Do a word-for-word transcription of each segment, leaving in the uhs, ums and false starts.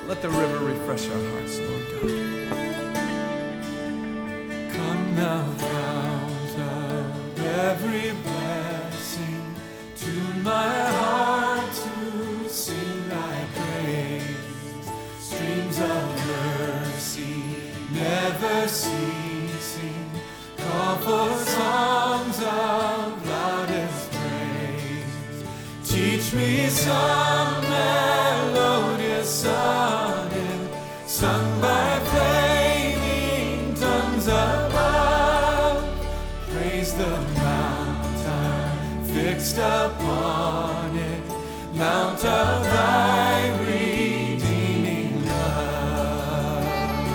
Let the river refresh our hearts, Lord God. Come now, fount of every blessing, tune my heart to sing thy praise. Streams of mercy never ceasing, call for songs of loudest praise. Teach me some melodious sonnet, sung by flaming tongues above. Praise the mountain fixed upon it, mount of thy redeeming love.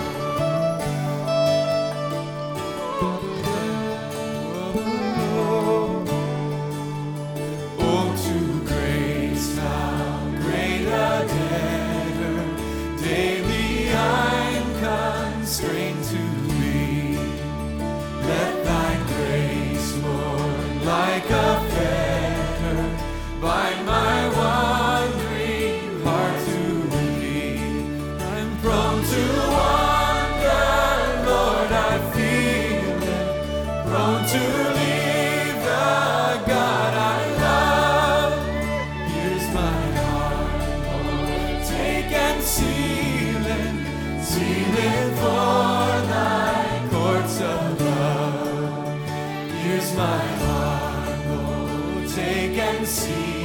Oh, to grace how great a debtor daily I'm constrained to be. Let thy grace, Lord, like a fetter, bind my wandering heart to thee. I'm prone to wander, Lord, I feel it, prone to leave the God I love. Here's my heart, Lord, take and seal it, seal it for thy courts above. Here's my heart, Lord, take and seal